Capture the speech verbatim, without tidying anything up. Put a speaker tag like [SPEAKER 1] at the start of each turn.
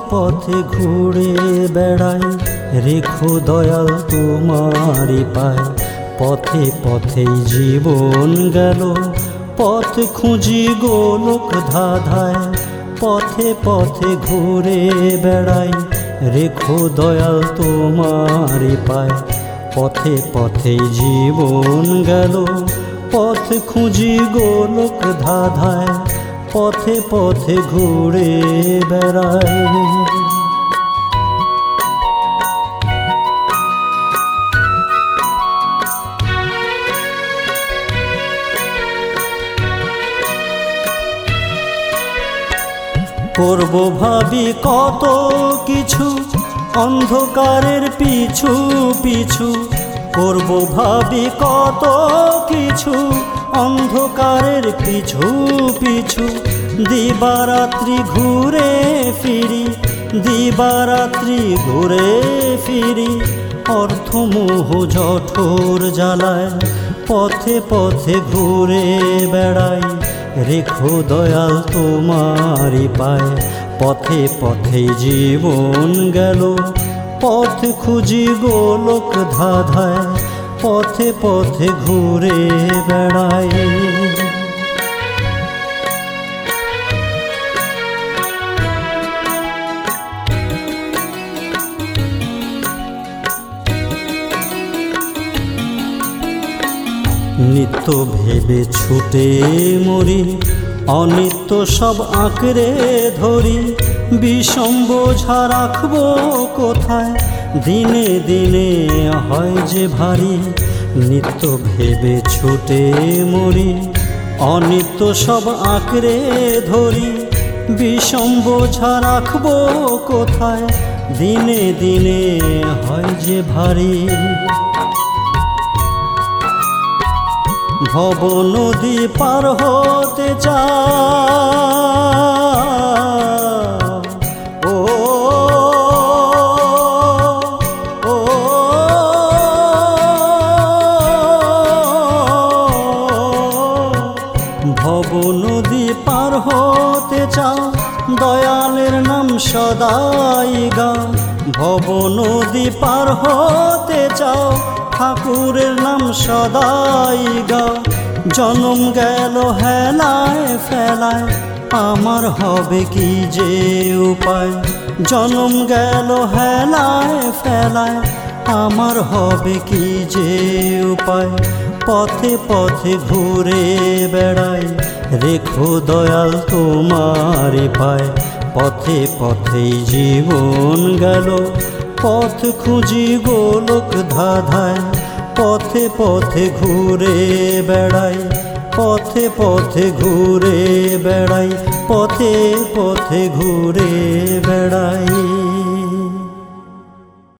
[SPEAKER 1] পথে ঘুরে বেড়াই, রেখো দয়াল তোমারি পায়। পথে পথেই জীবন গেল, পথ খুঁজি গোলক ধাঁধায়। পথে পথে ঘুরে বেড়াই, রেখো দয়াল তোমারি পায়। পথে পথেই জীবন গেল, পথ খুঁজি গোলক ধাঁধায়। পথে পথে ঘুরে বেড়াই। করব ভাবি কত কিছু, অন্ধকারের পিছু পিছু। করব ভাবি কত কিছু, অন্ধকারের পিছু পিছু। দিবারাত্রি ঘুরে ফিরি, দিবারাত্রি ঘুরে ফিরি। অর্থমোহ জঠোর জ্বালায়, পথে পথে ঘুরে বেড়াই। রেখো দয়াল তোমারি পায়। পথে পথে জীবন গেল, পথ খুঁজি গোলক ধাঁধায়। পথে পথে ঘুরে বেড়াই। নিত্য ভেবে ছুটে মরি, অনিত্য সব আঁকড়ে ধরি। বিষম বোঝা রাখবো কোথায়, দিনে দিনে হয় যে ভারী। নিত্য ভেবে ছুটে মরি, অনিত্য সব আঁকড়ে ধরি। বিষম বোঝা রাখবো কোথায়, দিনে দিনে হয় যে ভারী। ভব নদী পার হতে চাই, ও ও ভব নদী পার হতে চাও, দয়ালের নাম সদাই গাও। ভব নদী পার হতে চাও, ঠাকুরের নাম সদাই গাও। জনম গেল হেলায় ফেলায়, আমার হবে কি যে উপায়। জনম গেল হেলায় ফেলায়, আমার হবে কি যে উপায়। পথে পথে ঘুরে বেড়াই, রেখো দয়াল তোমারি পায়। পথে পথেই জীবন গেল, পথ খুঁজি গোলক ধাঁধায়। পথে পথে ঘুরে বেড়াই, পথে পথে ঘুরে বেড়াই। পথে পথে ঘুরে বেড়াই।